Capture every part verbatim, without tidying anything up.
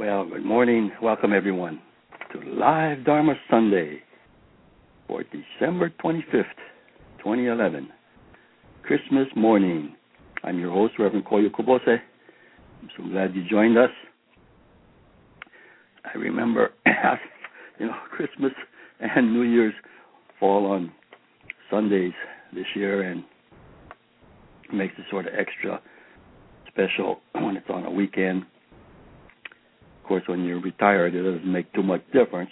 Well, good morning. Welcome, everyone, to Live Dharma Sunday for December twenty-fifth, twenty eleven, Christmas morning. I'm your host, Reverend Koyo Kubose. I'm so glad you joined us. I remember, you know, Christmas and New Year's fall on Sundays this year, and it makes it sort of extra special when it's on a weekend. Of course, when you're retired, it doesn't make too much difference.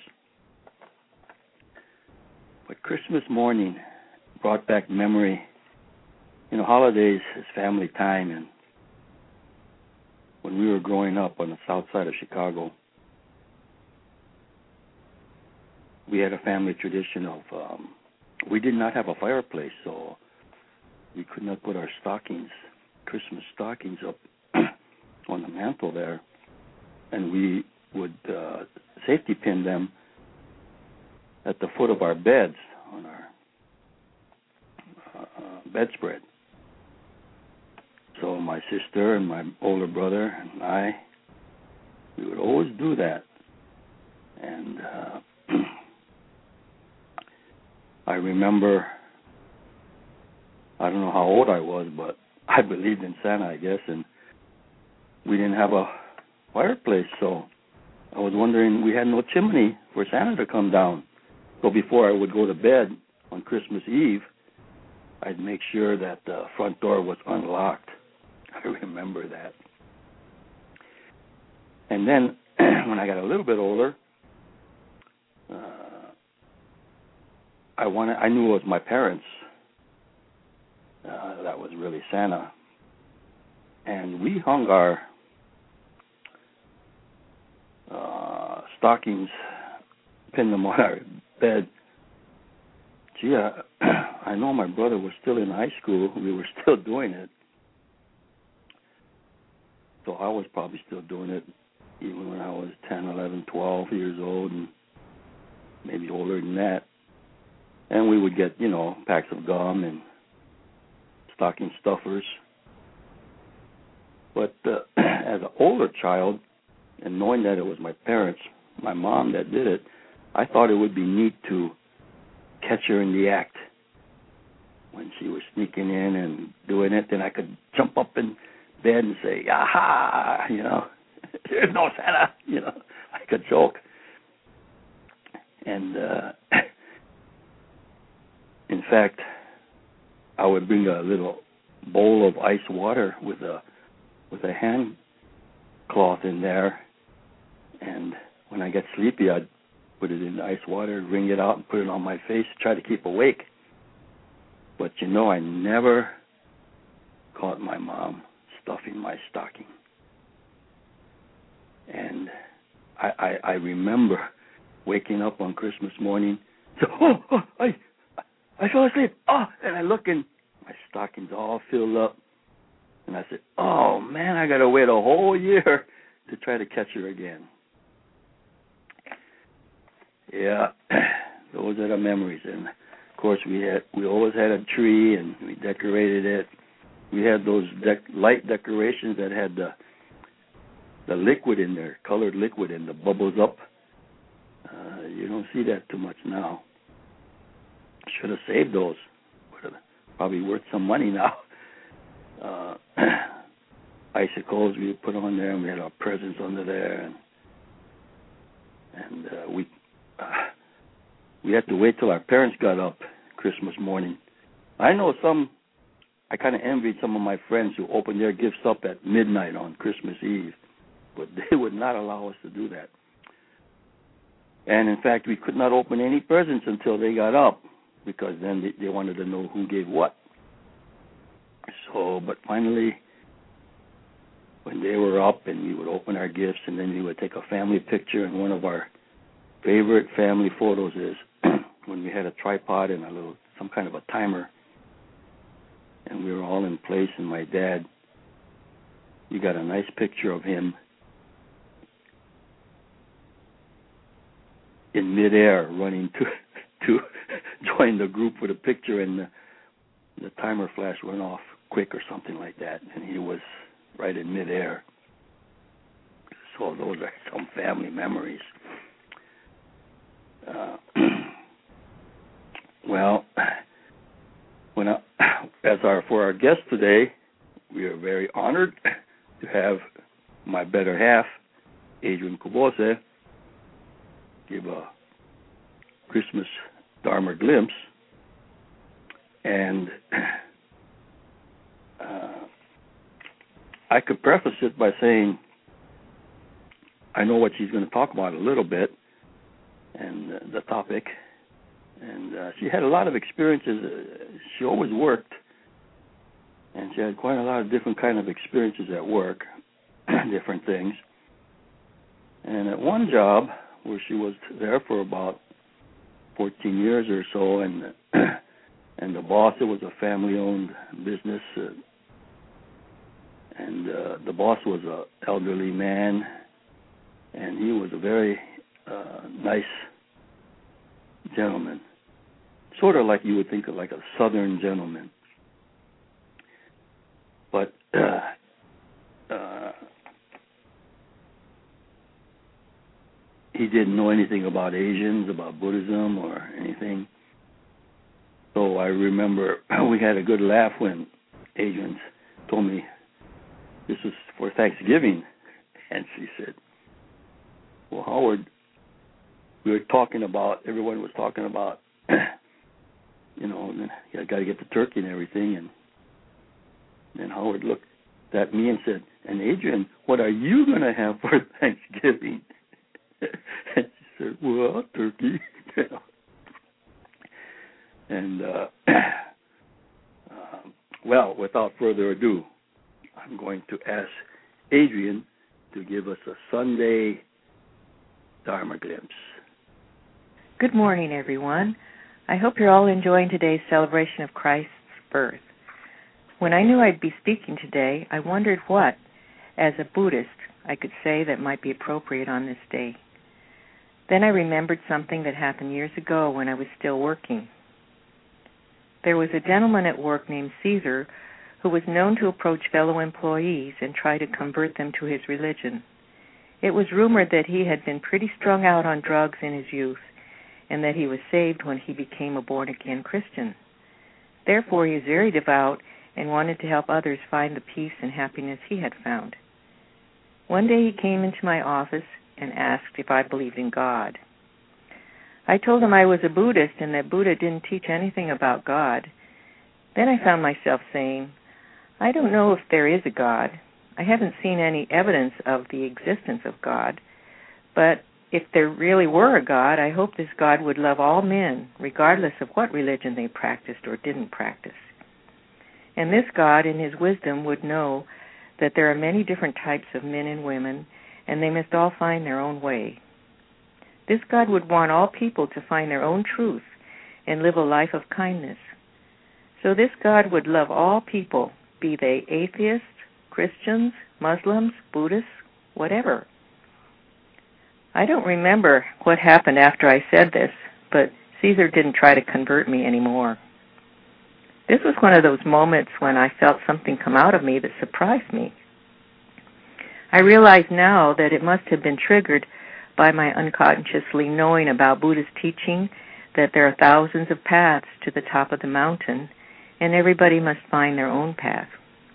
But Christmas morning brought back memory. You know, holidays is family time, and when we were growing up on the south side of Chicago, we had a family tradition of, um, we did not have a fireplace, so we could not put our stockings, Christmas stockings up on the mantle there. And we would uh, safety pin them at the foot of our beds on our uh, uh, bedspread. So my sister and my older brother and I, we would always do that. And uh, I remember, I don't know how old I was, but I believed in Santa, I guess, and we didn't have a fireplace, so I was wondering, we had no chimney for Santa to come down. So before I would go to bed on Christmas Eve, I'd make sure that the front door was unlocked. I remember that. And then when I got a little bit older, uh, I wanted, I knew it was my parents. Uh, that was really Santa. And we hung our Uh, stockings, pinned them on our bed. Gee, I, I know my brother was still in high school. We were still doing it. So I was probably still doing it even when I was ten, eleven, twelve years old, and maybe older than that. And we would get, you know, packs of gum and stocking stuffers. But uh, as an older child, and knowing that it was my parents, my mom that did it, I thought it would be neat to catch her in the act. When she was sneaking in and doing it, then I could jump up in bed and say, aha, you know, there's no Santa, you know. I could joke. And uh, in fact, I would bring a little bowl of ice water with a with a hand cloth in there. And when I get sleepy, I'd put it in the ice water, wring it out, and put it on my face to try to keep awake. But, you know, I never caught my mom stuffing my stocking. And I, I, I remember waking up on Christmas morning, so, oh, oh, I, I fell asleep. Oh, and I look, and my stocking's all filled up. And I said, oh, man, I got to wait a whole year to try to catch her again. Yeah, those are the memories. And of course, we had we always had a tree, and we decorated it. We had those dec- light decorations that had the the liquid in there, colored liquid, and the bubbles up. Uh, you don't see that too much now. Should have saved those. Would have probably worth some money now. Uh, icicles we put on there, and we had our presents under there, and and uh, we uh, we had to wait till our parents got up Christmas morning. I know some. I kind of envied some of my friends who opened their gifts up at midnight on Christmas Eve, but they would not allow us to do that. And in fact, we could not open any presents until they got up, because then they, they wanted to know who gave what. So, but finally, when they were up, and we would open our gifts, and then we would take a family picture. And one of our favorite family photos is when we had a tripod and a little, some kind of a timer, and we were all in place. And my dad, you got a nice picture of him in midair running to to join the group with a picture, and the, the timer flash went off quick or something like that, and he was right in midair. So those are some family memories. Uh, well, when I, as our for our guest today, we are very honored to have my better half, Adrian Kubose, give a Christmas Dharma glimpse. And uh, I could preface it by saying I know what she's going to talk about a little bit, and uh, the topic. And uh, she had a lot of experiences. Uh, she always worked, and she had quite a lot of different kind of experiences at work, different things. And at one job where she was there for about fourteen years or so, and and the boss, it was a family-owned business, uh, and uh, the boss was an elderly man, and he was a very uh, nice gentleman, sort of like you would think of like a Southern gentleman. But uh, uh, he didn't know anything about Asians, about Buddhism or anything. So I remember we had a good laugh when Adrian told me this was for Thanksgiving. And she said, well, Howard, we were talking about, everyone was talking about, you know, you got to get the turkey and everything. And then Howard looked at me and said, and Adrian, what are you going to have for Thanksgiving? And she said, well, turkey. And, uh, uh, well, without further ado, I'm going to ask Adrian to give us a Sunday Dharma glimpse. Good morning, everyone. I hope you're all enjoying today's celebration of Christ's birth. When I knew I'd be speaking today, I wondered what, as a Buddhist, I could say that might be appropriate on this day. Then I remembered something that happened years ago when I was still working. There was a gentleman at work named Caesar who was known to approach fellow employees and try to convert them to his religion. It was rumored that he had been pretty strung out on drugs in his youth and that he was saved when he became a born-again Christian. Therefore, he was very devout and wanted to help others find the peace and happiness he had found. One day he came into my office and asked if I believed in God. I told him I was a Buddhist and that Buddha didn't teach anything about God. Then I found myself saying, I don't know if there is a God. I haven't seen any evidence of the existence of God. But if there really were a God, I hope this God would love all men, regardless of what religion they practiced or didn't practice. And this God, in his wisdom, would know that there are many different types of men and women, and they must all find their own way. This God would want all people to find their own truth and live a life of kindness. So this God would love all people, be they atheists, Christians, Muslims, Buddhists, whatever. I don't remember what happened after I said this, but Caesar didn't try to convert me anymore. This was one of those moments when I felt something come out of me that surprised me. I realize now that it must have been triggered by my unconsciously knowing about Buddha's teaching that there are thousands of paths to the top of the mountain, and everybody must find their own path.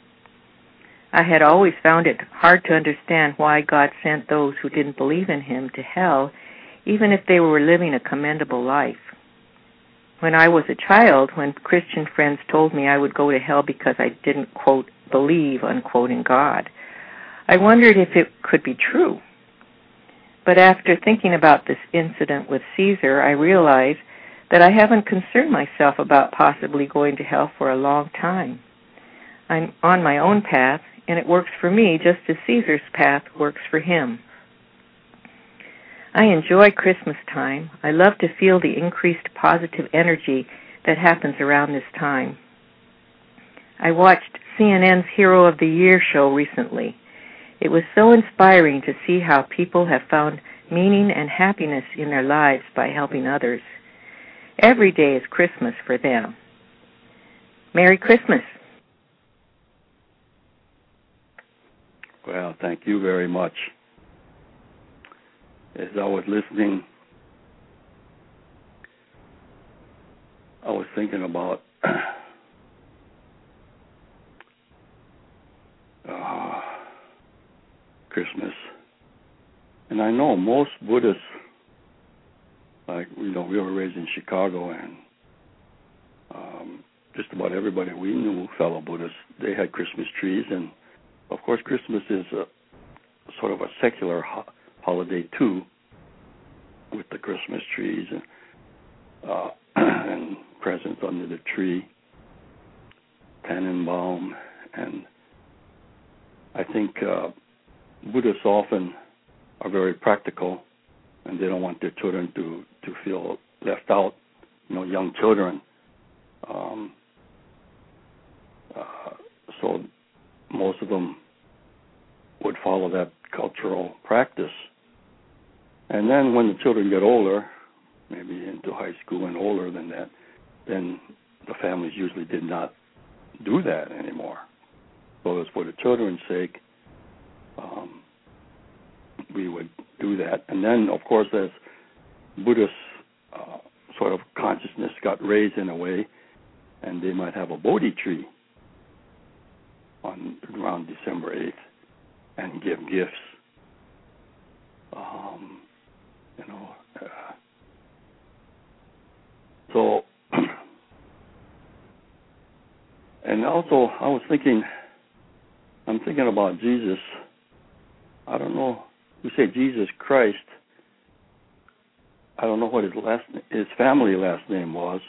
I had always found it hard to understand why God sent those who didn't believe in him to hell, even if they were living a commendable life. When I was a child, when Christian friends told me I would go to hell because I didn't, quote, believe, unquote, in God, I wondered if it could be true. But after thinking about this incident with Caesar, I realized that I haven't concerned myself about possibly going to hell for a long time. I'm on my own path, and it works for me just as Caesar's path works for him. I enjoy Christmas time. I love to feel the increased positive energy that happens around this time. I watched C N N's Hero of the Year show recently. It was so inspiring to see how people have found meaning and happiness in their lives by helping others. Every day is Christmas for them. Merry Christmas. Well, thank you very much. as I was listening, I was thinking about uh, Christmas. And I know most Buddhists, like, you know, we were raised in Chicago, and um, just about everybody we knew, fellow Buddhists, they had Christmas trees. And, of course, Christmas is a sort of a secular ho- holiday, too, with the Christmas trees and, uh, and presents under the tree, Tannenbaum. And I think uh, Buddhists often are very practical, and they don't want their children to, to feel left out, you know, young children. Um, uh, so most of them would follow that cultural practice. And then when the children get older, maybe into high school and older than that, then the families usually did not do that anymore. So it's for the children's sake, um, we would do that. And then, of course, as Buddhist uh, sort of consciousness got raised in a way, and they might have a Bodhi tree on around December eighth and give gifts. Um, you know, uh, so, and also I was thinking, I'm thinking about Jesus. I don't know. We say Jesus Christ. I don't know what his last, his family last name was.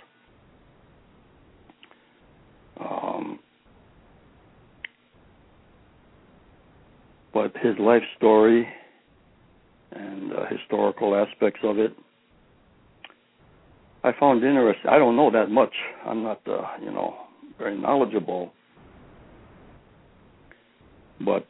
Um, but his life story and uh, historical aspects of it, I found interesting. I don't know that much. I'm not, uh, you know, very knowledgeable. But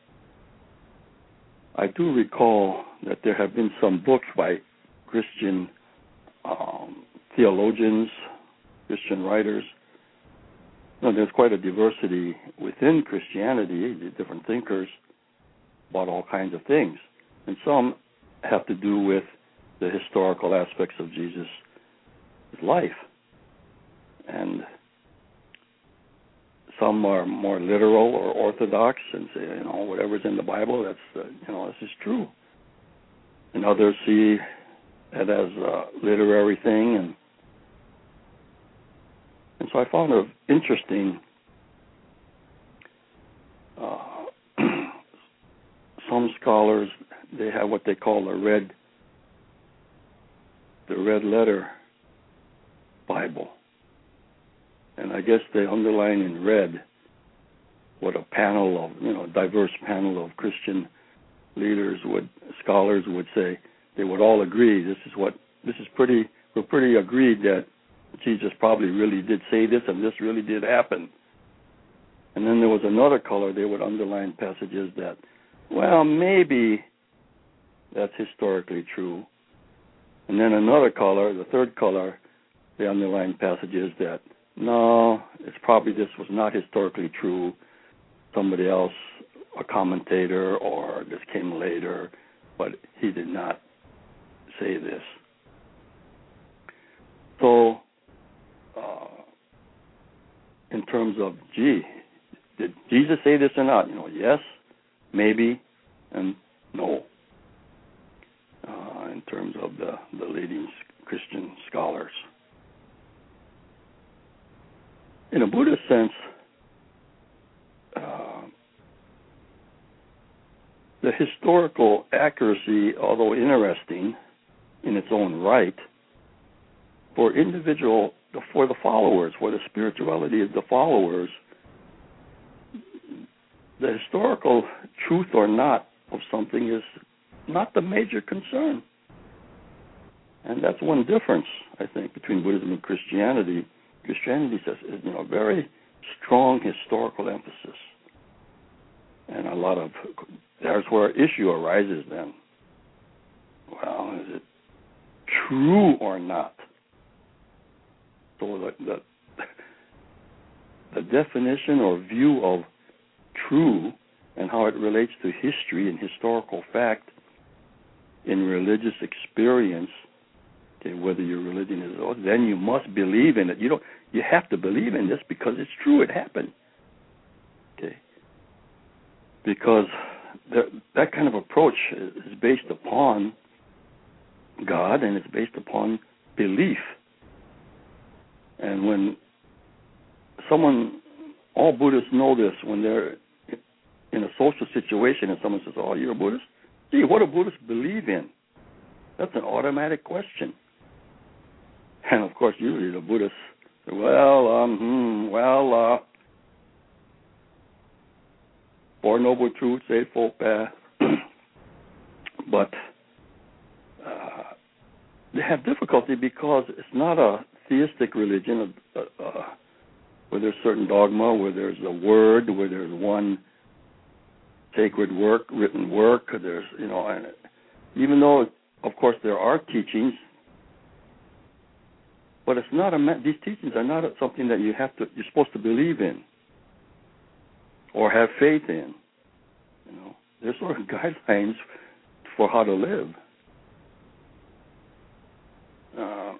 I do recall that there have been some books by Christian um, theologians, Christian writers. You know, there's quite a diversity within Christianity, the different thinkers about all kinds of things. And some have to do with the historical aspects of Jesus' life. And some are more literal or orthodox and say, you know, whatever's in the Bible, that's, uh, you know, this is true. And others see it as a literary thing. And and so I found it interesting. Uh, some scholars, they have what they call the red, the red letter Bible. And I guess they underline in red what a panel of, you know, diverse panel of Christian leaders would, scholars would say. They would all agree this is what, this is pretty, we're pretty agreed that Jesus probably really did say this and this really did happen. And then there was another color, they would underline passages that, well, maybe that's historically true. And then another color, the third color, they underline passages that, no, it's probably this was not historically true. Somebody else, a commentator, or this came later, but he did not say this. So, uh, in terms of, gee, did Jesus say this or not? You know, yes, maybe, and no. Uh, in terms of the, the leading Christian scholars. In a Buddhist sense, uh, the historical accuracy, although interesting in its own right, for individual, for the followers, for the spirituality of the followers, the historical truth or not of something is not the major concern. And that's one difference, I think, between Buddhism and Christianity. Christianity says, you know, very strong historical emphasis. And a lot of, there's where issue arises then. Well, is it true or not? So the, the, the definition or view of true and how it relates to history and historical fact in religious experience, okay, whether your religion is, or then you must believe in it. You don't. You have to believe in this because it's true. It happened. Okay. Because that, that kind of approach is based upon God, and it's based upon belief. And when someone, all Buddhists know this, when they're in a social situation and someone says, "Oh, you're a Buddhist?" Gee, what do Buddhists believe in? That's an automatic question. And of course, usually the Buddhists say, "Well, um, hmm, well, uh, Four Noble Truths, Eightfold Path," but uh, they have difficulty because it's not a theistic religion uh, uh, where there's certain dogma, where there's a word, where there's one sacred work, written work. There's, you know, and even though, of course, there are teachings, but it's not a. These teachings are not something that you have to. You're supposed to believe in or have faith in. You know, there's sort of guidelines for how to live. Uh,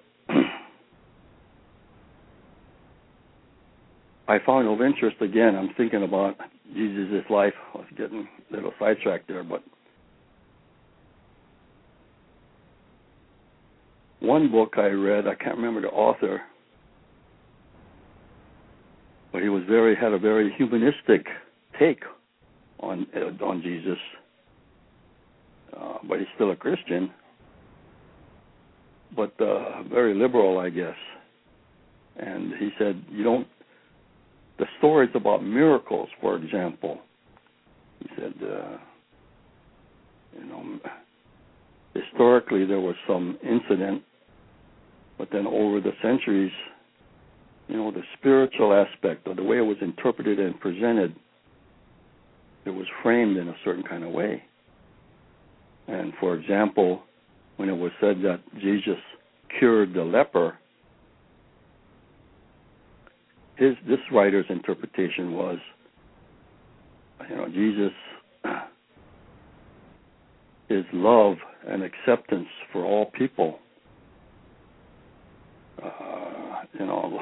I found of interest, again, I'm thinking about Jesus' life. I was getting a little sidetracked there, but one book I read, I can't remember the author, but he was very had a very humanistic take on uh, on Jesus, uh, but he's still a Christian, but uh, very liberal, I guess. And he said, you don't, the stories about miracles, for example, he said, uh, you know, historically there was some incident, but then over the centuries, you know, the spiritual aspect or the way it was interpreted and presented, it was framed in a certain kind of way. And for example, when it was said that Jesus cured the leper, his this writer's interpretation was, you know, Jesus, his love and acceptance for all people, uh, you know,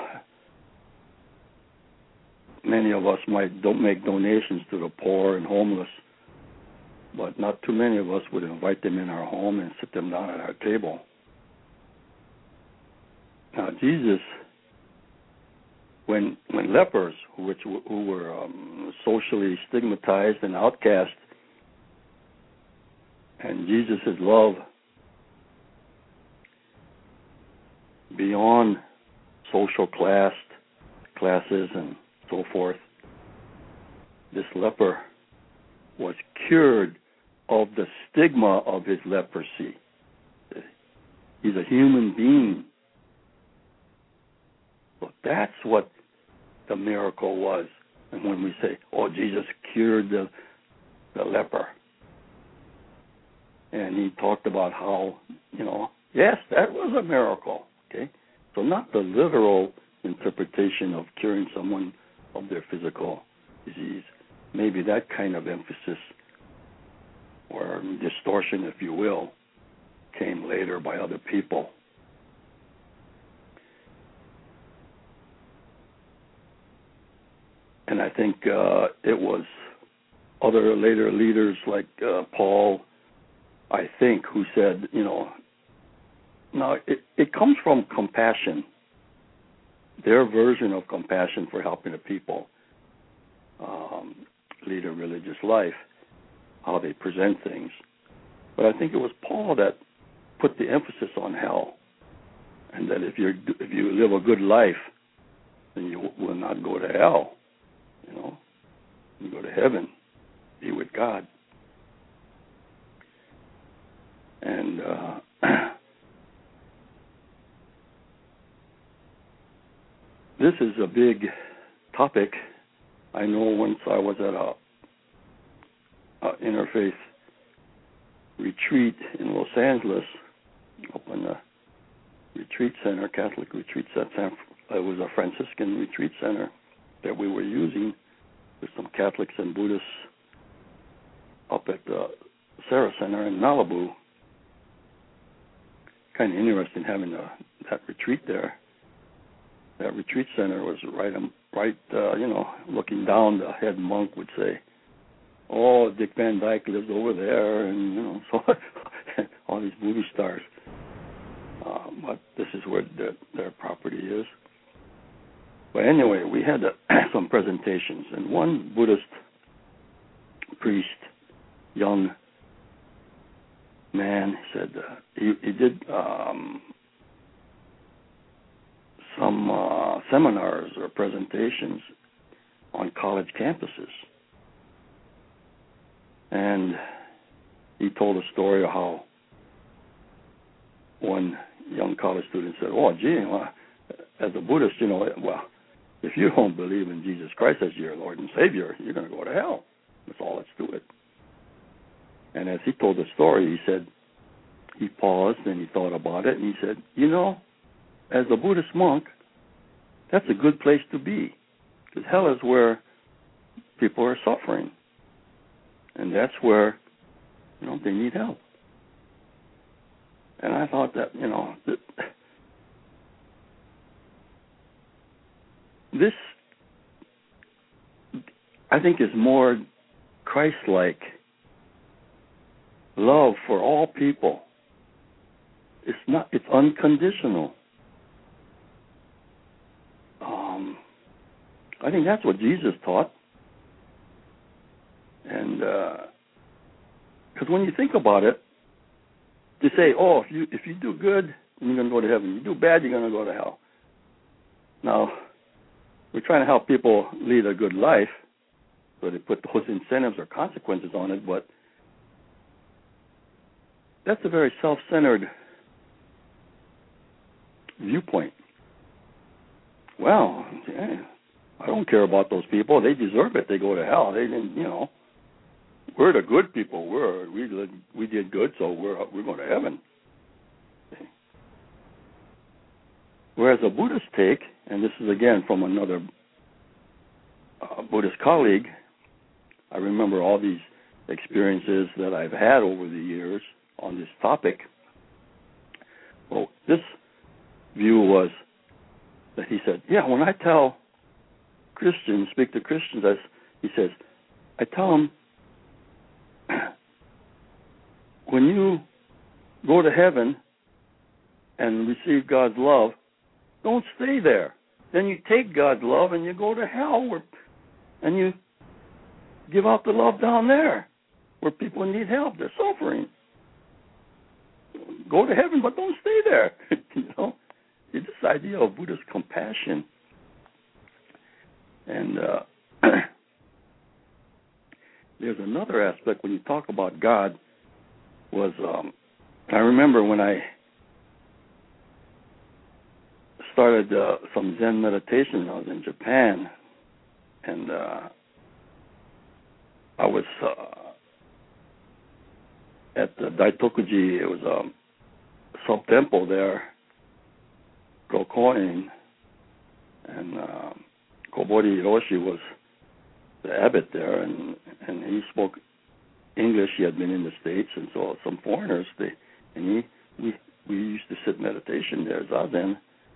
many of us might don't make donations to the poor and homeless, but not too many of us would invite them in our home and sit them down at our table. Now, Jesus, when when lepers, which who were um, socially stigmatized and outcast, and Jesus' love beyond social class classes and so forth, this leper was cured of the stigma of his leprosy. He's a human being. But that's what the miracle was. And when we say, oh, Jesus cured the, the leper, and he talked about how, you know, yes, that was a miracle, okay? So not the literal interpretation of curing someone of their physical disease. Maybe that kind of emphasis or distortion, if you will, came later by other people. And I think uh, it was other later leaders like uh, Paul, I think, who said, you know, now it, it comes from compassion, their version of compassion for helping the people um, lead a religious life, how they present things. But I think it was Paul that put the emphasis on hell, and that if you if you live a good life, then you will not go to hell. You know, you go to heaven, be with God. And uh, this is a big topic. I know once I was at a, a interfaith retreat in Los Angeles, up in the retreat center, Catholic retreat center. It was a Franciscan retreat center that we were using with some Catholics and Buddhists up at the Sarah Center in Malibu. kind of interesting having a, that retreat there. That retreat center was right, um, right, uh, you know, looking down. The head monk would say, "Oh, Dick Van Dyke lives over there," and you know, so all these movie stars. Uh, but this is where their, their property is. But anyway, we had uh, some presentations, and one Buddhist priest, young man, said uh, he, he did um, some uh, seminars or presentations on college campuses. And he told a story of how one young college student said, "Oh, gee, well, as a Buddhist, you know, well, if you don't believe in Jesus Christ as your Lord and Savior, you're going to go to hell. That's all that's to it." And as he told the story, he said, he paused and he thought about it, and he said, "You know, as a Buddhist monk, that's a good place to be, because hell is where people are suffering, and that's where, you know, they need help." And I thought that, you know, that this, I think, is more Christ-like love for all people. It's not, it's unconditional. Um, I think that's what Jesus taught. And because uh, when you think about it, to say, "Oh, if you if you do good, you're going to go to heaven. You do bad, you're going to go to hell." Now, we're trying to help people lead a good life, so they put those incentives or consequences on it, but that's a very self-centered viewpoint. Well, yeah, I don't care about those people. They deserve it. They go to hell. They didn't, you know. We're the good people. We're we did, we did good, so we're we're going to heaven. Whereas a Buddhist take, and this is again from another uh, Buddhist colleague, I remember all these experiences that I've had over the years on this topic. Well, this view was that he said, "Yeah, when I tell Christians, speak to Christians, I, he says, I tell them, when you go to heaven and receive God's love, don't stay there. Then you take God's love and you go to hell, where, and you give out the love down there where people need help. They're suffering. Go to heaven, but don't stay there." You know, it's this idea of Buddhist compassion. And uh, there's another aspect when you talk about God. Was um, I remember when I started uh, some Zen meditation. I was in Japan, and uh, I was uh, at the Daitokuji. It was a sub temple there, Gokoin, and uh, Kobori Hiroshi was the abbot there, and and he spoke English. He had been in the States, and so some foreigners, they, and he, we, we used to sit meditation there, zazen,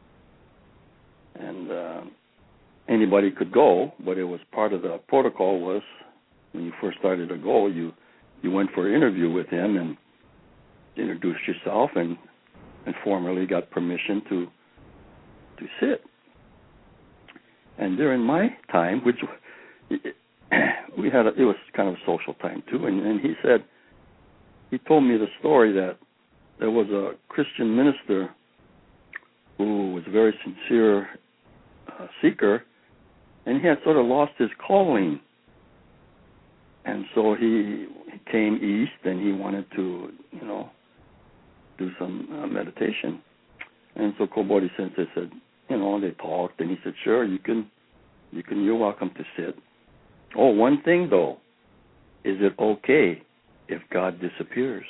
and uh, anybody could go, but it was part of the protocol was when you first started to go, you, you went for an interview with him and introduced yourself and, and formally got permission to, to sit. And during my time, which we had a, it was kind of a social time too, and, and he said, he told me the story that there was a Christian minister who was a very sincere uh, seeker, and he had sort of lost his calling, and so he, he came east, and he wanted to, you know, do some uh, meditation, and so Kobori Sensei said, you know, they talked, and he said, "Sure, you can, you can, you're welcome to sit. Oh, one thing though, is it okay if God disappears?"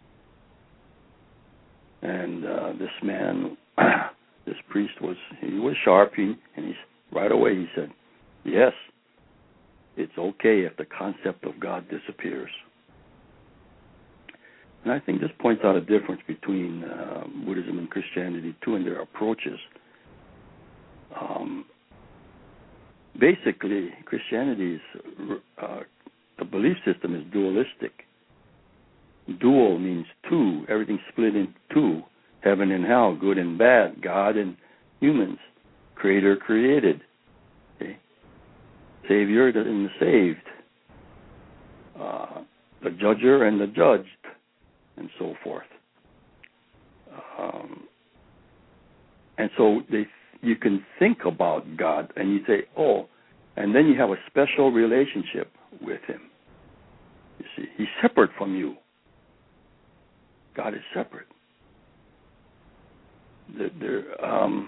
And uh, this man, this priest was, he was sharp, he, and he's right away he said, "Yes, it's okay if the concept of God disappears." And I think this points out a difference between uh, Buddhism and Christianity, too, in their approaches. Um, basically, Christianity's uh, the belief system is dualistic. Dual means two. Everything's split in two. Heaven and hell, good and bad, God and humans, creator created, okay? Savior and the saved, uh, the judger and the judged, and so forth. Um, and so they, you can think about God and you say, oh, and then you have a special relationship with him. You see, he's separate from you. God is separate. There, um,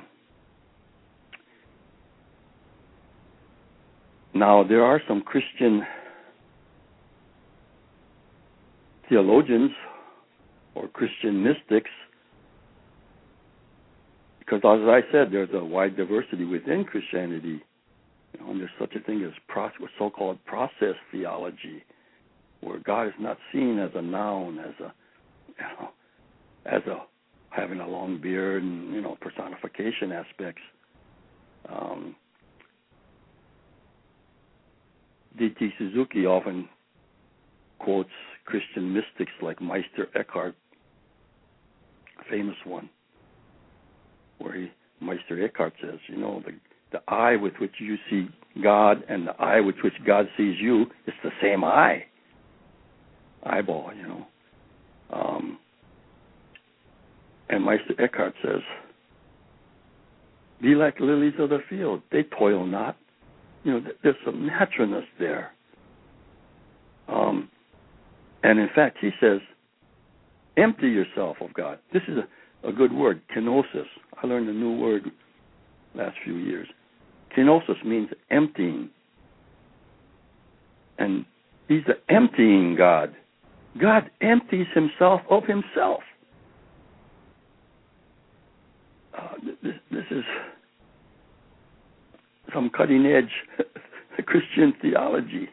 now, there are some Christian theologians or Christian mystics, because as I said, there's a wide diversity within Christianity. You know, and there's such a thing as process, so-called process theology, where God is not seen as a noun, as a, you know, as a having a long beard and, you know, personification aspects. Um, D T Suzuki often quotes Christian mystics like Meister Eckhart, a famous one, where he, Meister Eckhart says, you know, the, the eye with which you see God and the eye with which God sees you, it's the same eye, eyeball, you know. Um, And Meister Eckhart says, be like lilies of the field. They toil not. You know, there's some naturalness there. Um, and in fact, he says, empty yourself of God. This is a, a good word, kenosis. I learned a new word last few years. Kenosis means emptying. And he's the emptying God. God empties himself of himself. Uh, this, this is some cutting-edge Christian theology.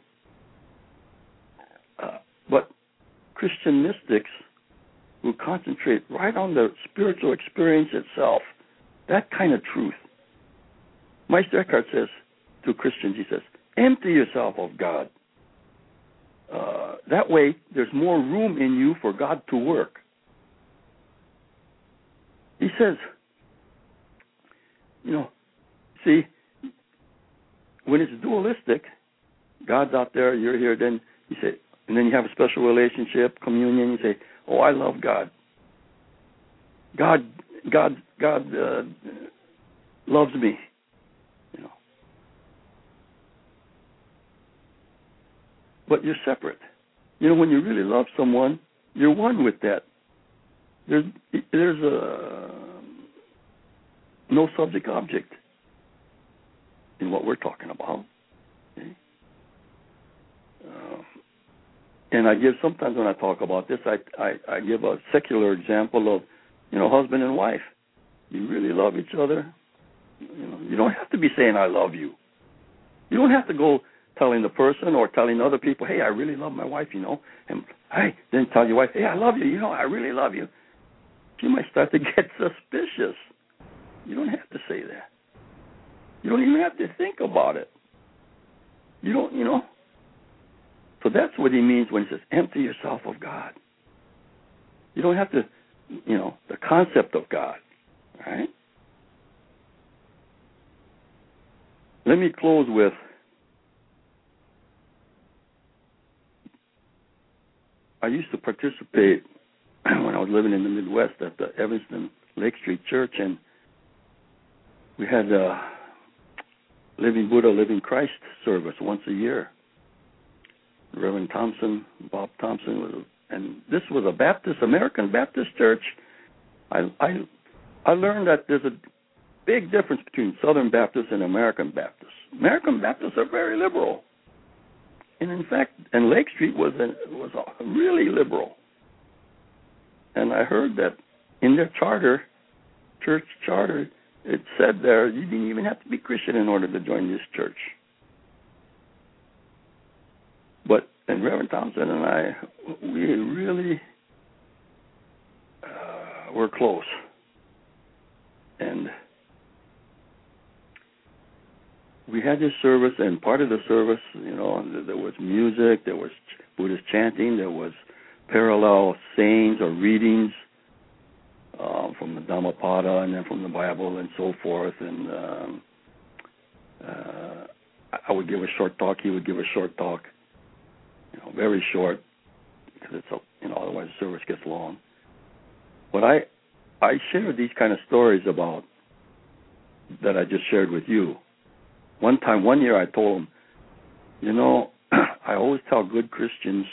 Uh, but Christian mystics who concentrate right on the spiritual experience itself, that kind of truth. Meister Eckhart says to Christians, he says, empty yourself of God. Uh, that way, there's more room in you for God to work. He says, you know, see, when it's dualistic, God's out there, you're here, then you say, and then you have a special relationship, communion, you say, oh, I love God. God, God, God uh, loves me, you know. But you're separate. You know, when you really love someone, you're one with that. There's, there's a no subject object in what we're talking about. Okay? Uh, and I give, sometimes when I talk about this, I, I, I give a secular example of, you know, husband and wife. You really love each other. You know, you don't have to be saying, I love you. You don't have to go telling the person or telling other people, hey, I really love my wife, you know. And hey, then tell your wife, hey, I love you, you know, I really love you. She might start to get suspicious. You don't have to say that. You don't even have to think about it. You don't, you know. So that's what he means when he says, empty yourself of God. You don't have to, you know, the concept of God, right? Let me close with I used to participate when I was living in the Midwest at the Evanston Lake Street Church, and we had a Living Buddha, Living Christ service once a year. Reverend Thompson, Bob Thompson, was, and this was a Baptist, American Baptist church. I, I, I learned that there's a big difference between Southern Baptists and American Baptists. American Baptists are very liberal. And in fact, and Lake Street was a, was a really liberal. And I heard that in their charter, church charter, it said there you didn't even have to be Christian in order to join this church. But and Reverend Thompson and I, we really uh, we're close. And we had this service, and part of the service, you know, there was music, there was Buddhist chanting, there was parallel sayings or readings uh, from the Dhammapada and then from the Bible and so forth. And um, uh, I would give a short talk, he would give a short talk, you know, very short, because it's a, you know, otherwise the service gets long. But I I share these kind of stories about that I just shared with you. One time, one year, I told him, you know, I always tell good Christians,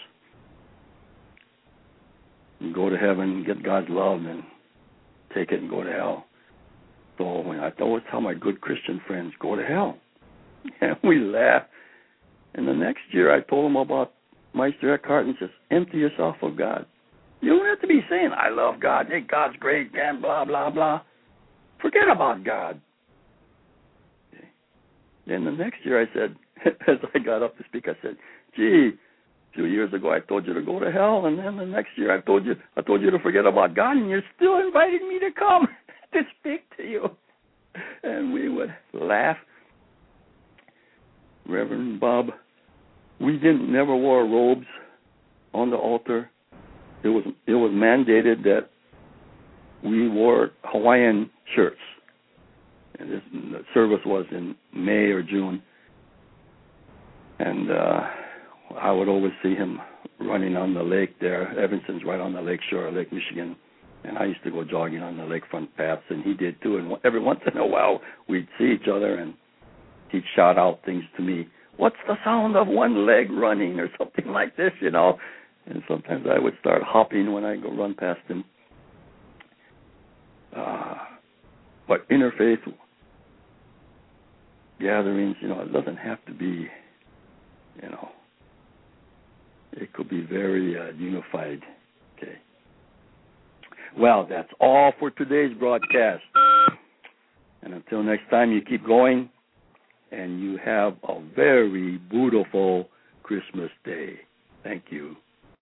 you go to heaven, get God's love, and take it and go to hell. So when I always tell my good Christian friends, go to hell. And we laugh. And the next year, I told him about Meister Eckhart and says, empty yourself of God. You don't have to be saying, I love God, hey, God's great, and blah, blah, blah. Forget about God. Okay. Then the next year I said, as I got up to speak, I said, gee, a few years ago I told you to go to hell, and then the next year I told you I told you to forget about God, and you're still inviting me to come to speak to you. And we would laugh. Reverend Bob, we didn't never wore robes on the altar. It was it was mandated that we wore Hawaiian shirts. And this, the service was in May or June. And uh, I would always see him running on the lake there. Evanston's right on the lake shore of Lake Michigan. And I used to go jogging on the lakefront paths, and he did too. And every once in a while, we'd see each other, and he'd shout out things to me. What's the sound of one leg running, or something like this, you know? And sometimes I would start hopping when I go run past him. Uh, but interfaith gatherings, you know, it doesn't have to be, you know, it could be very uh, unified. Okay. Well, that's all for today's broadcast. And until next time, you keep going, and you have a very beautiful Christmas day. Thank you.